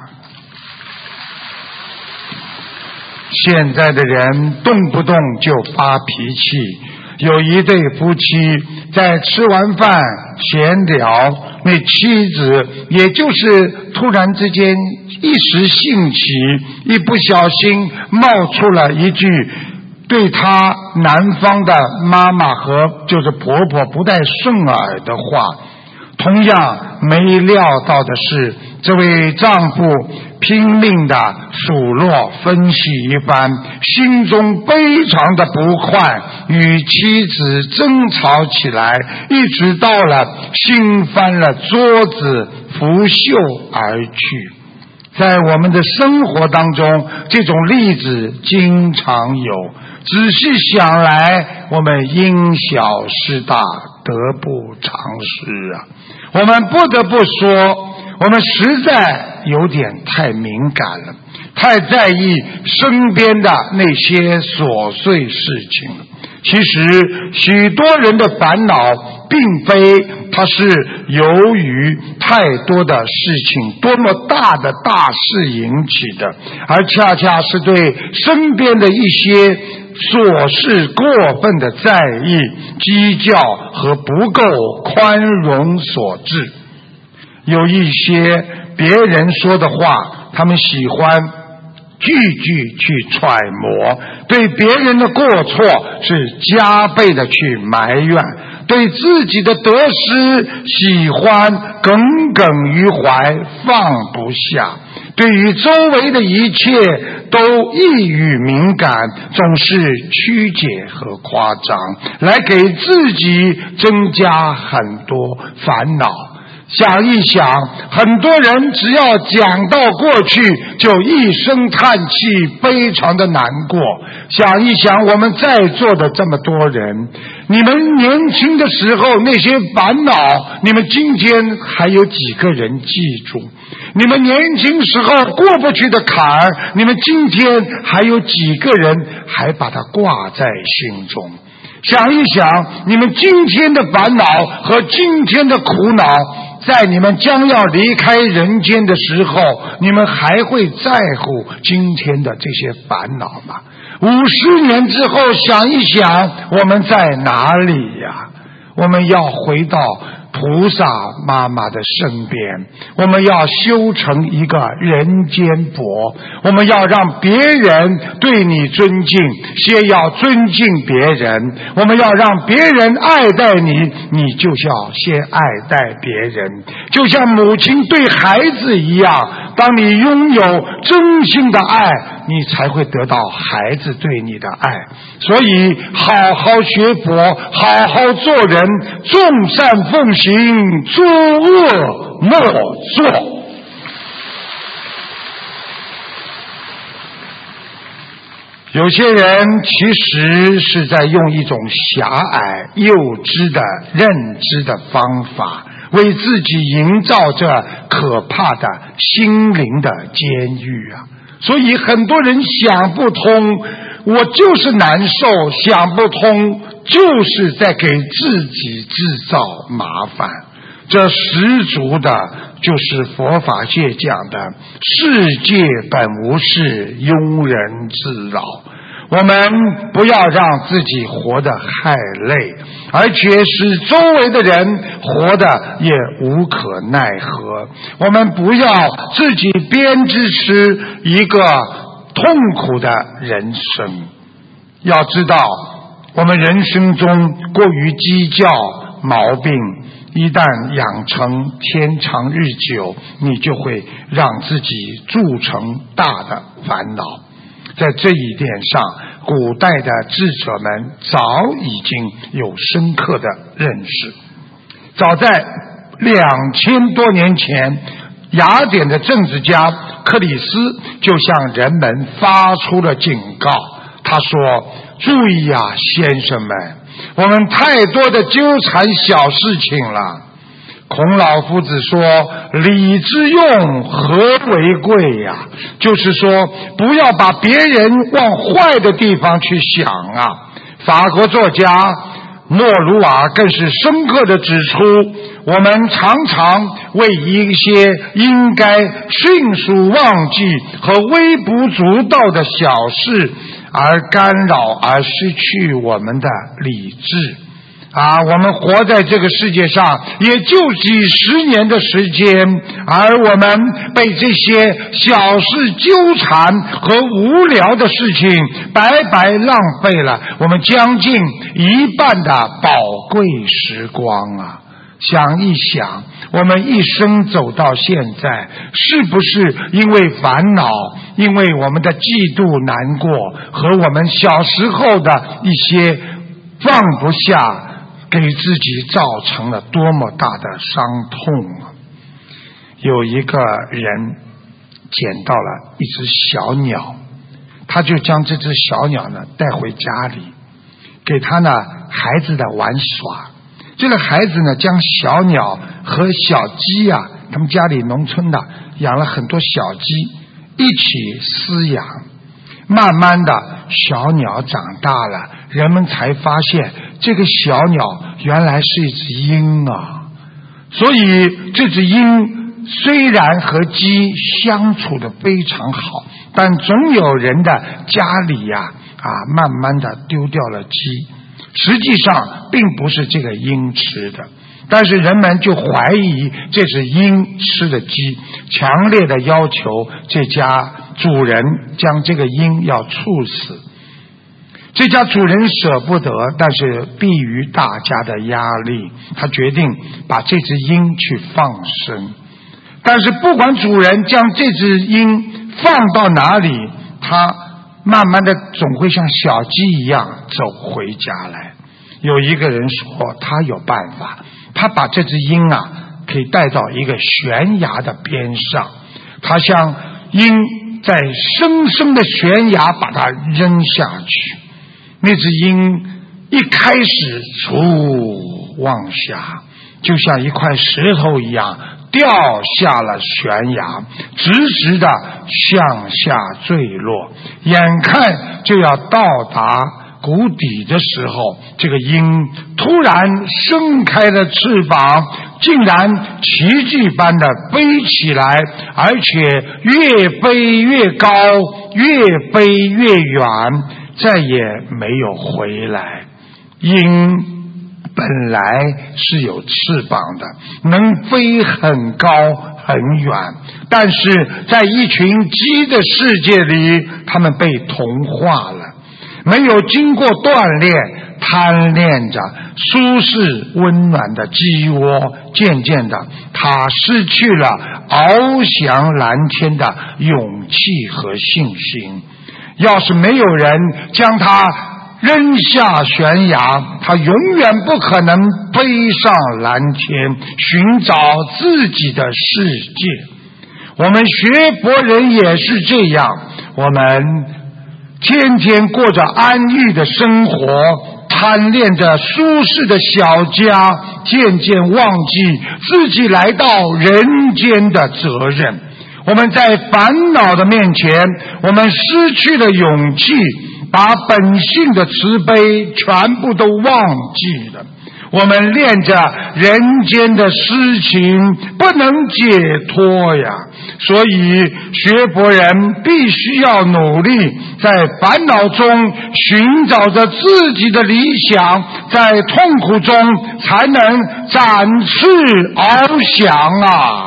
现在的人动不动就发脾气，有一对夫妻在吃完饭闲聊，那妻子也就是突然之间一时兴起，一不小心冒出了一句对他男方的妈妈和就是婆婆不太顺耳的话。同样没料到的是，这位丈夫拼命的数落分析一番，心中非常的不快，与妻子争吵起来，一直到了掀翻了桌子，拂袖而去。在我们的生活当中，这种例子经常有，仔细想来，我们因小失大，得不偿失啊。我们不得不说，我们实在有点太敏感了，太在意身边的那些琐碎事情了。其实许多人的烦恼并非它是由于太多的事情，多么大的大事引起的，而恰恰是对身边的一些琐事过分的在意、计较和不够宽容所致。有一些别人说的话，他们喜欢句句去揣摩，对别人的过错是加倍的去埋怨，对自己的得失喜欢耿耿于怀，放不下，对于周围的一切都抑郁敏感，总是曲解和夸张，来给自己增加很多烦恼。想一想，很多人只要讲到过去就一声叹气，非常的难过。想一想我们在座的这么多人，你们年轻的时候那些烦恼，你们今天还有几个人记住？你们年轻时候过不去的坎儿，你们今天还有几个人还把它挂在心中？想一想，你们今天的烦恼和今天的苦恼，在你们将要离开人间的时候，你们还会在乎今天的这些烦恼吗？五十年之后想一想，我们在哪里呀？我们要回到菩萨妈妈的身边，我们要修成一个人间佛，我们要让别人对你尊敬，先要尊敬别人，我们要让别人爱戴你，你就要先爱戴别人，就像母亲对孩子一样，当你拥有真心的爱，你才会得到孩子对你的爱。所以好好学佛，好好做人，众善奉行，诸恶莫作。有些人其实是在用一种狭隘幼稚的认知的方法，为自己营造着可怕的心灵的监狱啊！所以很多人想不通，我就是难受，想不通就是在给自己制造麻烦。这十足的就是佛法界讲的世界本无事，庸人自扰。我们不要让自己活得太累，而且使周围的人活得也无可奈何。我们不要自己编织出一个痛苦的人生。要知道，我们人生中过于计较毛病，一旦养成天长日久，你就会让自己铸成大的烦恼。在这一点上，古代的智者们早已经有深刻的认识。早在两千多年前，雅典的政治家克里斯就向人们发出了警告。他说：注意啊，先生们，我们太多的纠缠小事情了。孔老夫子说：礼之用，和为贵呀、啊、就是说，不要把别人往坏的地方去想啊。法国作家莫鲁瓦更是深刻地指出，我们常常为一些应该迅速忘记和微不足道的小事而干扰，而失去我们的理智啊，我们活在这个世界上也就几十年的时间，而我们被这些小事纠缠和无聊的事情白白浪费了我们将近一半的宝贵时光啊！想一想，我们一生走到现在，是不是因为烦恼，因为我们的嫉妒难过和我们小时候的一些放不下，给自己造成了多么大的伤痛啊！有一个人捡到了一只小鸟，他就将这只小鸟呢带回家里，给他呢孩子的玩耍。这个孩子呢将小鸟和小鸡啊，他们家里农村的养了很多小鸡，一起饲养。慢慢的小鸟长大了，人们才发现这个小鸟原来是一只鹰啊。所以这只鹰虽然和鸡相处得非常好，但总有人的家里呀 啊, 啊慢慢的丢掉了鸡，实际上并不是这个鹰吃的，但是人们就怀疑这是鹰吃的鸡，强烈的要求这家主人将这个鹰要处死。这家主人舍不得，但是迫于大家的压力，他决定把这只鹰去放生。但是不管主人将这只鹰放到哪里，他慢慢的总会像小鸡一样走回家来。有一个人说他有办法，他把这只鹰啊可以带到一个悬崖的边上，他向鹰在深深的悬崖把它扔下去。那只鹰一开始嗖往下，就像一块石头一样掉下了悬崖，直直的向下坠落，眼看就要到达谷底的时候，这个鹰突然伸开了翅膀，竟然奇迹般的飞起来，而且越飞越高，越飞越远，再也没有回来。鹰本来是有翅膀的，能飞很高很远，但是在一群鸡的世界里，它们被同化了，没有经过锻炼，贪恋着舒适温暖的鸡窝，渐渐的它失去了翱翔蓝天的勇气和信心。要是没有人将它扔下悬崖，它永远不可能飞上蓝天，寻找自己的世界。我们学佛人也是这样，我们天天过着安逸的生活，贪恋着舒适的小家，渐渐忘记自己来到人间的责任。我们在烦恼的面前，我们失去了勇气，把本性的慈悲全部都忘记了。我们恋着人间的诗情，不能解脱呀。所以学佛人必须要努力，在烦恼中寻找着自己的理想，在痛苦中才能展翅翱翔啊！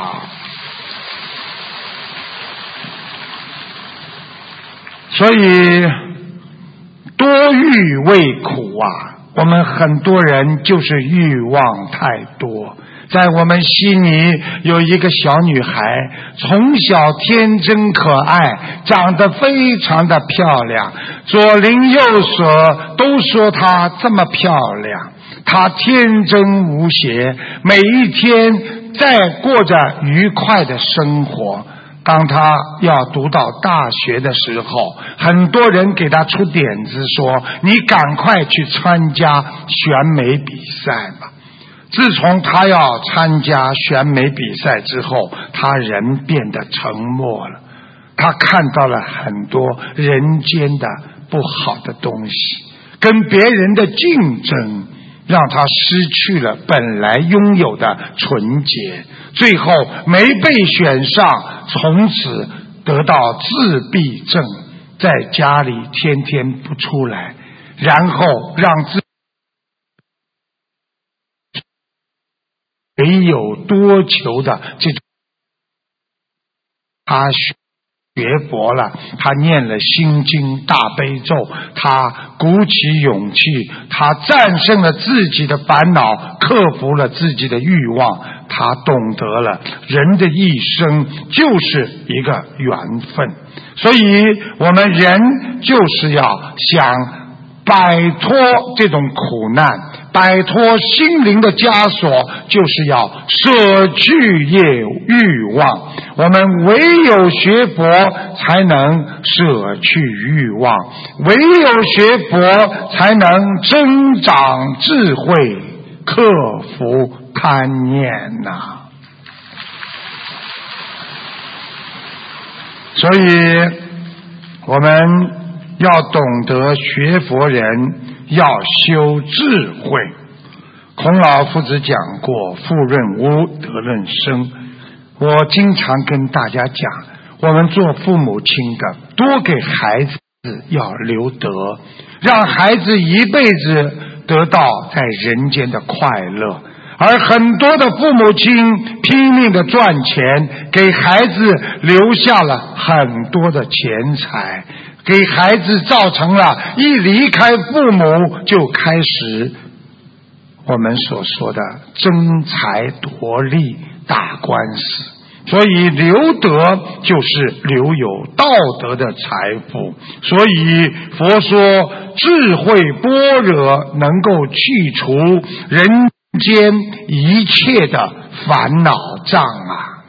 所以多欲为苦啊！我们很多人就是欲望太多。在我们悉尼有一个小女孩，从小天真可爱，长得非常的漂亮，左邻右舍都说她这么漂亮。她天真无邪，每一天在过着愉快的生活。当他要读到大学的时候，很多人给他出点子说，你赶快去参加选美比赛吧。自从他要参加选美比赛之后，他人变得沉默了，他看到了很多人间的不好的东西，跟别人的竞争让他失去了本来拥有的纯洁，最后没被选上，从此得到自闭症，在家里天天不出来，然后让自己没有多求的这种。他学佛了，他念了心经大悲咒，他鼓起勇气，他战胜了自己的烦恼，克服了自己的欲望，他懂得了人的一生就是一个缘分。所以我们人就是要想摆脱这种苦难，摆脱心灵的枷锁，就是要舍去业欲望。我们唯有学佛才能舍去欲望，唯有学佛才能增长智慧，克服贪念呐、啊。所以我们要懂得学佛人要修智慧。孔老夫子讲过，富润无，德润生。我经常跟大家讲，我们做父母亲的多给孩子要留德，让孩子一辈子得到在人间的快乐。而很多的父母亲拼命的赚钱，给孩子留下了很多的钱财，给孩子造成了一离开父母就开始我们所说的争财夺利打官司。所以留德就是留有道德的财富。所以佛说智慧般若能够去除人间一切的烦恼障啊！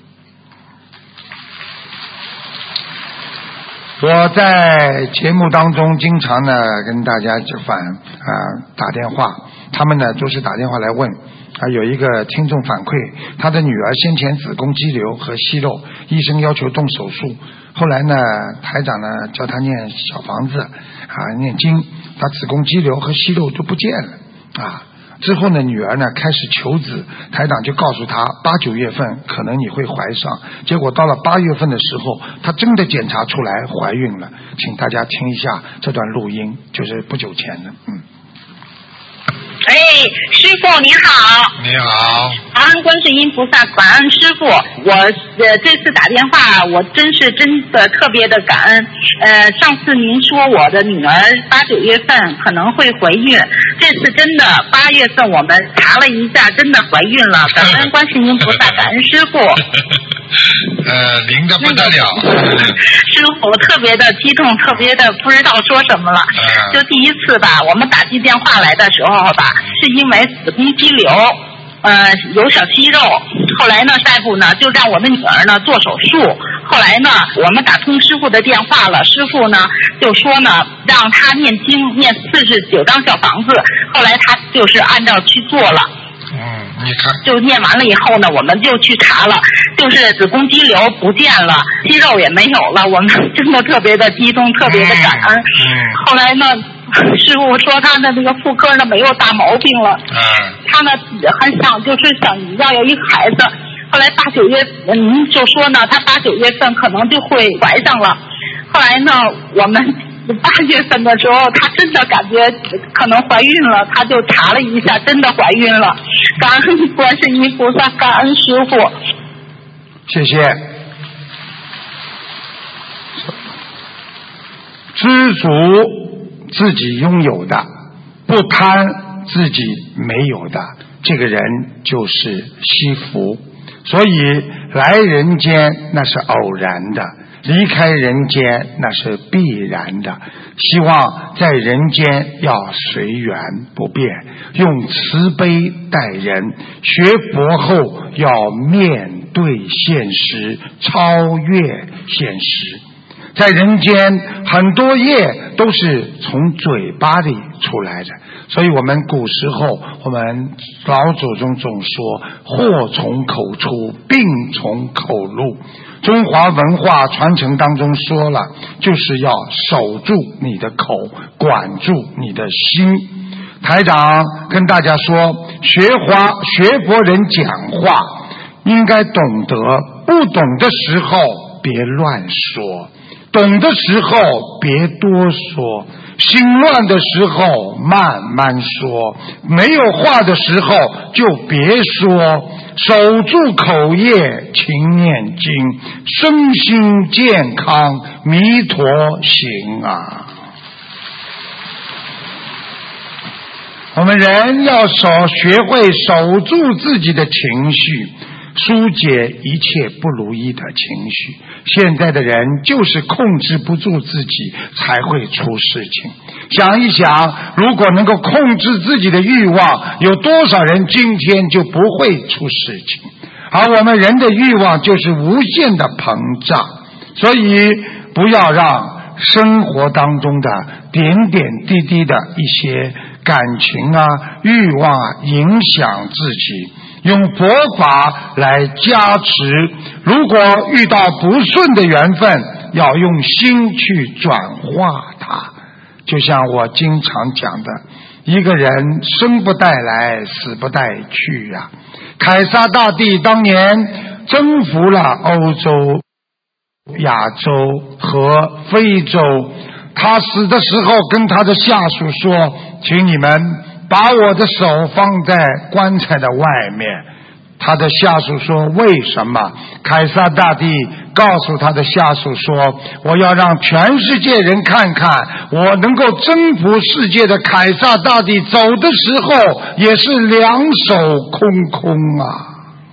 我在节目当中经常呢跟大家就反啊打电话，他们呢都是打电话来问啊，有一个听众反馈，他的女儿先前子宫肌瘤和息肉，医生要求动手术，后来呢台长呢叫他念小房子啊念经，他子宫肌瘤和息肉都不见了啊。之后呢女儿呢开始求子，台长就告诉他八九月份可能你会怀上，结果到了八月份的时候她真的检查出来怀孕了。请大家听一下这段录音，就是不久前的。嗯， 哎， 师傅你好。 你好。 感恩观世音菩萨，感恩师傅。我呃这次打电话，我真是真的特别的感恩。呃，上次您说我的女儿八九月份可能会怀孕，这次真的八月份我们查了一下，真的怀孕了。感恩观世音菩萨，感恩师傅。 呃，灵的不得了。 师傅特别的激动，特别的不知道说什么了。 嗯、 就第一次吧，我们打进电话来的时候吧，是因为子宫肌瘤。呃，有小息肉，后来呢，大夫呢就让我们女儿呢做手术。后来呢，我们打通师傅的电话了，师傅呢就说呢，让她念经，念四十九张小房子。后来她就是按照去做了。 嗯，你看， 就念完了以后呢，我们就去查了，就是子宫肌瘤不见了，肌肉也没有了，我们真的特别的激动，特别的感恩。 嗯嗯、 后来呢，师傅说他的那个妇科呢没有大毛病了， 嗯、 他呢很想就是想要有一个孩子。后来八九月，您就说呢，他八九月份可能就会怀上了。后来呢，我们八月份的时候，她真的感觉可能怀孕了，她就查了一下，真的怀孕了。感恩观世音菩萨，感恩师父。 谢谢。知足自己拥有的，不贪自己没有的，这个人就是惜福。所以来人间那是偶然的，离开人间那是必然的。希望在人间要随缘不变，用慈悲待人，学佛后要面对现实，超越现实。在人间很多业都是从嘴巴里出来的，所以我们古时候我们老祖宗总说祸从口出，病从口入。中华文化传承当中说了，就是要守住你的口，管住你的心。台长跟大家说，学华学佛人讲话应该懂得，不懂的时候别乱说，懂的时候别多说，心乱的时候慢慢说，没有话的时候就别说，守住口业，勤念经，身心健康，弥陀行啊！我们人要守学会守住自己的情绪，疏解一切不如意的情绪。现在的人就是控制不住自己，才会出事情。想一想，如果能够控制自己的欲望，有多少人今天就不会出事情？而我们人的欲望就是无限的膨胀，所以不要让生活当中的点点滴滴的一些感情啊、欲望啊影响自己。用佛法来加持，如果遇到不顺的缘分，要用心去转化它。就像我经常讲的，一个人生不带来，死不带去啊。凯撒大帝当年征服了欧洲、亚洲和非洲，他死的时候跟他的下属说，请你们把我的手放在棺材的外面。他的下属说，为什么？凯撒大帝告诉他的下属说，我要让全世界人看看，我能够征服世界的凯撒大帝走的时候也是两手空空啊。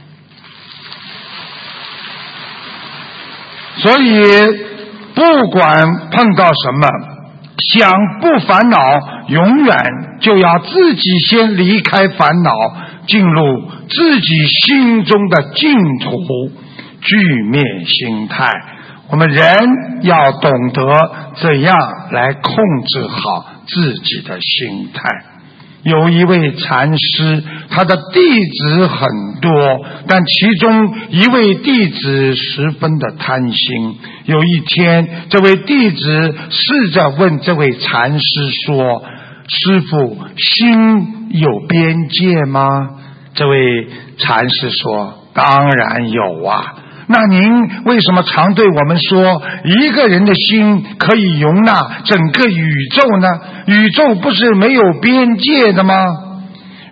所以不管碰到什么，想不烦恼，永远就要自己先离开烦恼，进入自己心中的净土，具灭心态。我们人要懂得怎样来控制好自己的心态。有一位禅师，他的弟子很多，但其中一位弟子十分的贪心。有一天，这位弟子试着问这位禅师说，师父，心有边界吗？这位禅师说，当然有啊。那您为什么常对我们说，一个人的心可以容纳整个宇宙呢？宇宙不是没有边界的吗？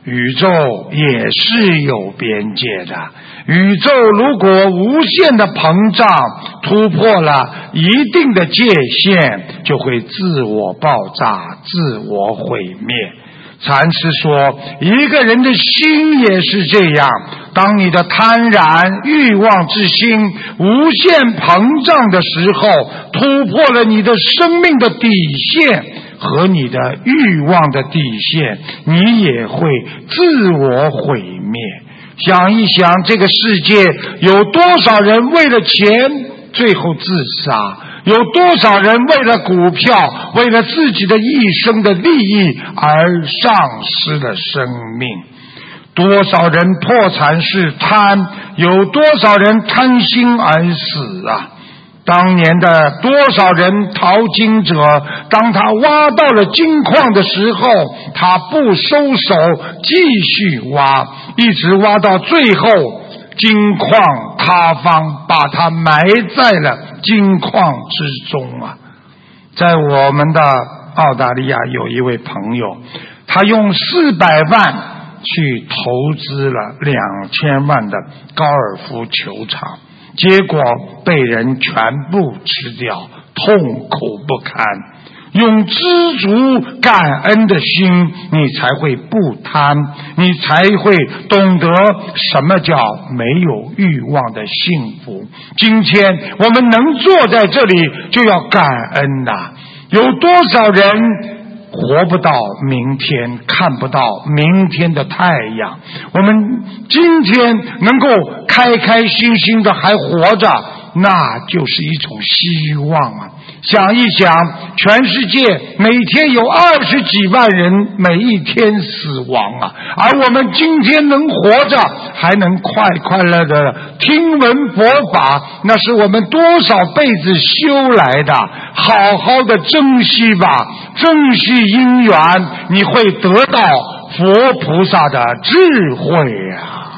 宇宙也是有边界的，宇宙如果无限的膨胀，突破了一定的界限，就会自我爆炸，自我毁灭。禅师说，一个人的心也是这样，当你的贪婪欲望之心无限膨胀的时候，突破了你的生命的底线和你的欲望的底线，你也会自我毁灭。想一想，这个世界有多少人为了钱最后自杀，有多少人为了股票，为了自己的一生的利益而丧失了生命，多少人破产是贪，有多少人贪心而死啊！当年的多少人淘金者，当他挖到了金矿的时候，他不收手，继续挖，一直挖到最后金矿塌方，把他埋在了金矿之中啊！在我们的澳大利亚有一位朋友，他用四百万去投资了两千万的高尔夫球场，结果被人全部吃掉，痛苦不堪。用知足感恩的心，你才会不贪，你才会懂得什么叫没有欲望的幸福。今天我们能坐在这里，就要感恩呐！有多少人活不到明天，看不到明天的太阳，我们今天能够开开心心的还活着，那就是一种希望啊！想一想，全世界每天有二十几万人每一天死亡啊，而我们今天能活着，还能快快乐的听闻佛法，那是我们多少辈子修来的，好好的珍惜吧，珍惜因缘，你会得到佛菩萨的智慧啊！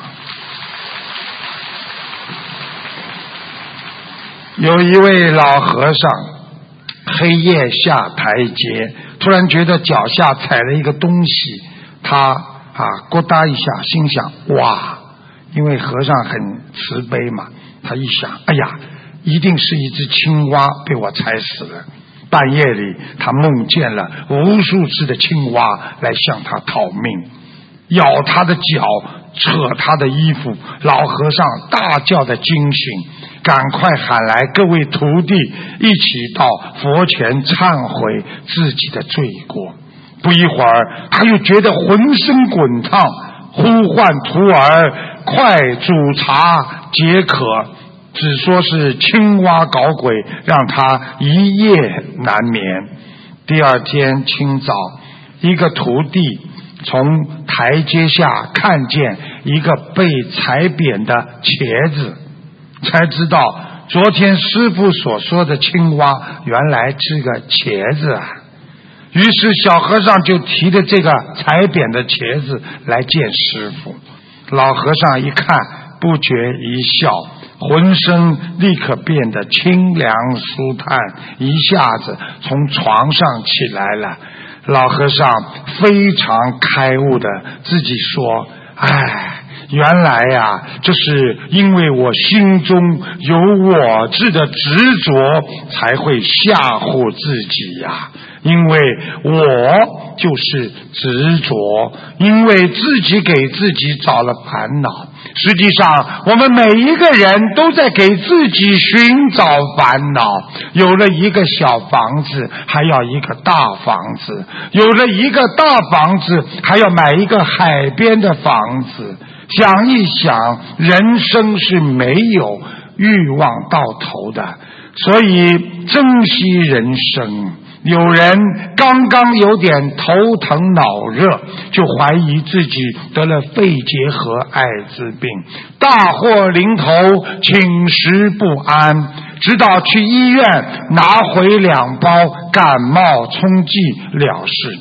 有一位老和尚黑夜下台阶，突然觉得脚下踩了一个东西，他啊咕哒一下，心想哇，因为和尚很慈悲嘛，他一想，哎呀，一定是一只青蛙被我踩死了。半夜里他梦见了无数只的青蛙来向他讨命，咬他的脚，扯他的衣服。老和尚大叫的惊醒，赶快喊来各位徒弟，一起到佛前忏悔自己的罪过。不一会儿他又觉得浑身滚烫，呼唤徒儿快煮茶解渴，只说是青蛙搞鬼，让他一夜难眠。第二天清早，一个徒弟从台阶下看见一个被踩扁的茄子，才知道昨天师父所说的青蛙原来是个茄子啊。于是小和尚就提着这个踩扁的茄子来见师父。老和尚一看，不觉一笑，浑身立刻变得清凉舒坦，一下子从床上起来了。老和尚非常开悟的自己说，哎，原来呀、啊，这是因为我心中有我执的执着，才会吓唬自己呀、啊。因为我就是执着，因为自己给自己找了烦恼。实际上我们每一个人都在给自己寻找烦恼，有了一个小房子还要一个大房子，有了一个大房子还要买一个海边的房子。想一想，人生是没有欲望到头的，所以珍惜人生。有人刚刚有点头疼脑热，就怀疑自己得了肺结核艾滋病，大祸临头，寝食不安，直到去医院拿回两包感冒冲剂了事。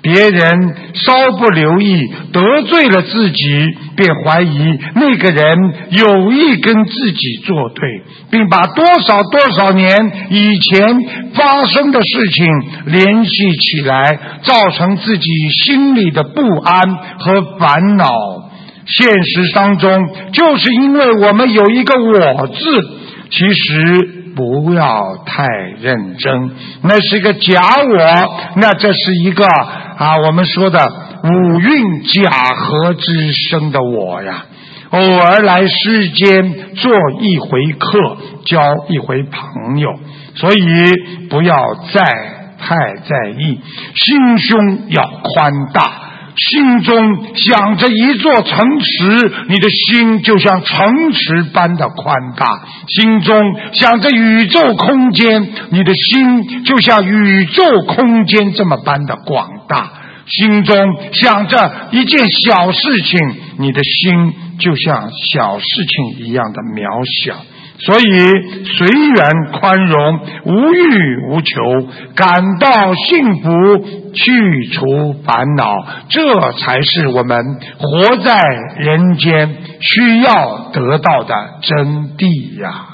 别人稍不留意得罪了自己，便怀疑那个人有意跟自己作对，并把多少多少年以前发生的事情联系起来，造成自己心里的不安和烦恼。现实当中，就是因为我们有一个我字，其实不要太认真，那是一个假我，那这是一个啊我们说的五蕴假合之生的我呀，偶尔来世间做一回客，交一回朋友，所以不要再太在意，心胸要宽大，心中想着一座城池，你的心就像城池般的宽大；心中想着宇宙空间，你的心就像宇宙空间这么般的广大；心中想着一件小事情，你的心就像小事情一样的渺小。所以随缘宽容，无欲无求，感到幸福，去除烦恼，这才是我们活在人间需要得到的真谛呀。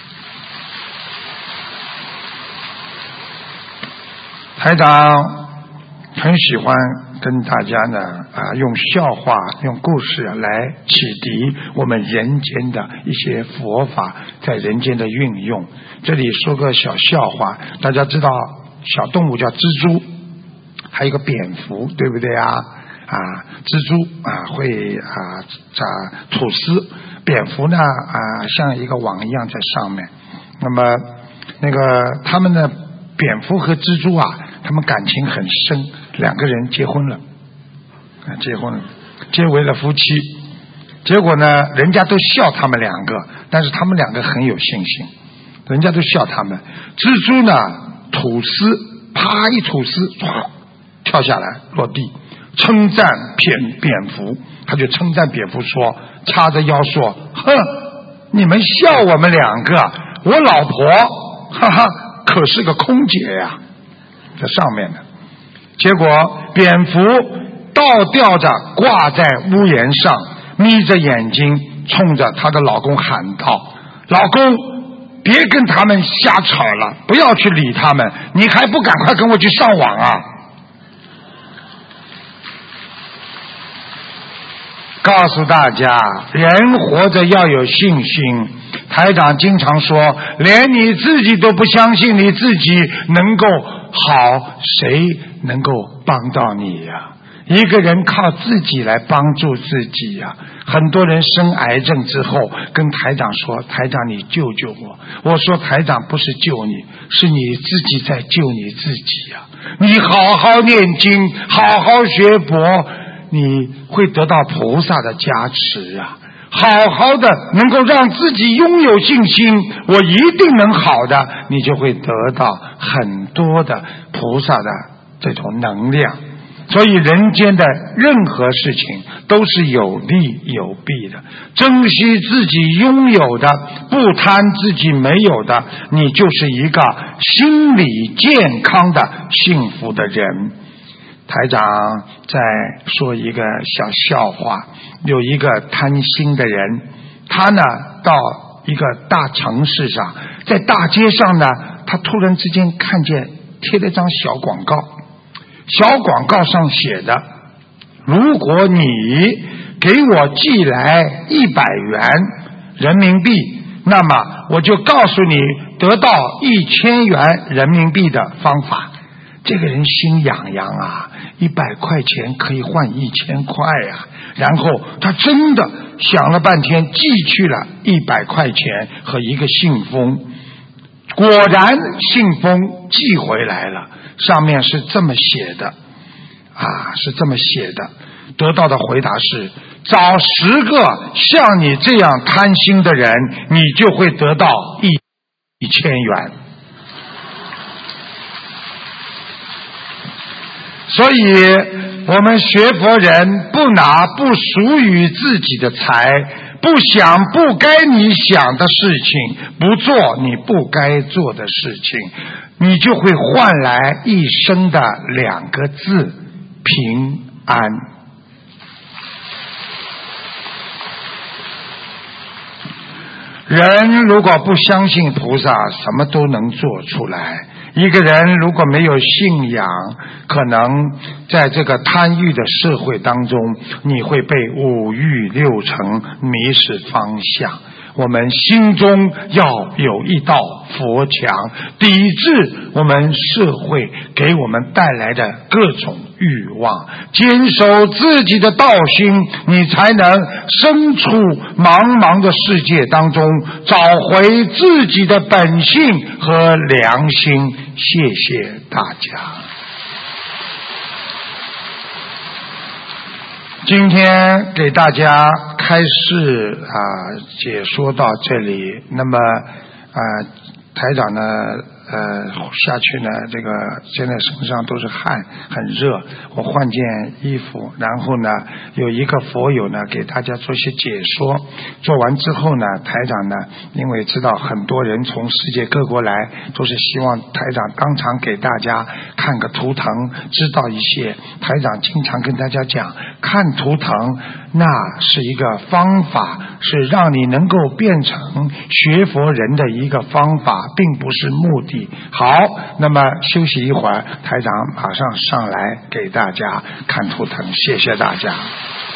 台长很喜欢跟大家呢啊，用笑话用故事来启迪我们人间的一些佛法在人间的运用。这里说个小笑话，大家知道小动物叫蜘蛛，还有一个蝙蝠，对不对啊？啊，蜘蛛啊会啊扎吐丝，蝙蝠呢啊像一个网一样在上面。那么那个他们的蝙蝠和蜘蛛啊，他们感情很深，两个人结婚了，啊，结婚了，结为了夫妻。结果呢，人家都笑他们两个，但是他们两个很有信心，人家都笑他们。蜘蛛呢，吐丝，啪一吐丝，唰跳下来落地，称赞蝙蝙蝠，他就称赞蝙蝠说，叉着腰说：“哼，你们笑我们两个，我老婆，哈哈，可是个空姐呀。”在上面的结果，蝙蝠倒吊着挂在屋檐上，眯着眼睛冲着她的老公喊道：“老公，别跟他们瞎吵了，不要去理他们，你还不赶快跟我去上网啊！”告诉大家，人活着要有信心。台长经常说，连你自己都不相信你自己能够好，谁能够帮到你呀？一个人靠自己来帮助自己呀。很多人生癌症之后跟台长说，台长你救救我。我说台长不是救你，是你自己在救你自己呀。你好好念经，好好学佛，你会得到菩萨的加持啊。好好的能够让自己拥有信心，我一定能好的，你就会得到很多的菩萨的这种能量。所以人间的任何事情都是有利有弊的，珍惜自己拥有的，不贪自己没有的，你就是一个心理健康的幸福的人。台长在说一个小笑话，有一个贪心的人，他呢到一个大城市上，在大街上呢，他突然之间看见贴了张小广告，小广告上写的：如果你给我寄来一百元人民币，那么我就告诉你得到一千元人民币的方法。这个人心痒痒啊，一百块钱可以换一千块啊！然后他真的想了半天，寄去了一百块钱和一个信封。果然信封寄回来了，上面是这么写的啊，是这么写的。得到的回答是：找十个像你这样贪心的人，你就会得到一一千元。所以我们学佛人不拿不属于自己的财，不想不该你想的事情，不做你不该做的事情，你就会换来一生的两个字， 平安。人如果不相信菩萨，什么都能做出来。一个人如果没有信仰，可能在这个贪欲的社会当中，你会被五欲六尘迷失方向。我们心中要有一道佛墙，抵制我们社会给我们带来的各种欲望，坚守自己的道心，你才能身处茫茫的世界当中，找回自己的本性和良心。谢谢大家。今天给大家开示啊，解说到这里。那么啊，台长呢，呃，下去呢，这个现在身上都是汗，很热。我换件衣服，然后呢，有一个佛友呢，给大家做些解说。做完之后呢，台长呢，因为知道很多人从世界各国来，都是希望台长当场给大家看个图腾，知道一些。台长经常跟大家讲，看图腾那是一个方法，是让你能够变成学佛人的一个方法，并不是目的。好，那么休息一会儿，台长马上上来给大家看图腾。谢谢大家。